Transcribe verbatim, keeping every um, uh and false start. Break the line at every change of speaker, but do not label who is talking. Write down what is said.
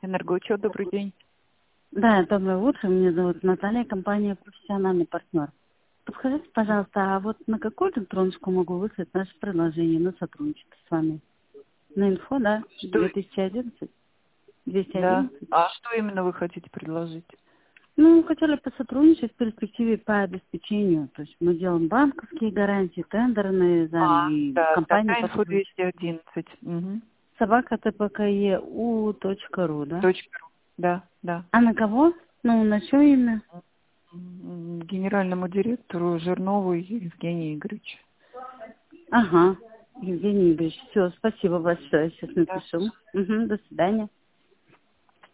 Энергоучет, добрый день.
Да, доброе утро. Меня зовут Наталья, компания «Профессиональный партнер». Подскажите, пожалуйста, а вот на какую электроночку могу выслать наше предложение на сотрудничество с вами? На инфо, да?
Что?
две тысячи одиннадцать? двести
Да.
одиннадцать?
А что именно вы хотите предложить?
Ну, хотели посотрудничать в перспективе по обеспечению. То есть мы делаем банковские гарантии, тендерные займы
А,
и
да,
компании
тогда инфо
посотрудничать.
двести одиннадцать. Угу.
Собака ТПКЕУ точка ру, да?
Точка ру. Да, да.
А на кого? Ну, на чье имя?
М, Генеральному директору Жирнову Евгению Игоревичу.
Ага, Евгений Игоревич, все, спасибо большое, сейчас
Да.
напишу. Угу, до свидания.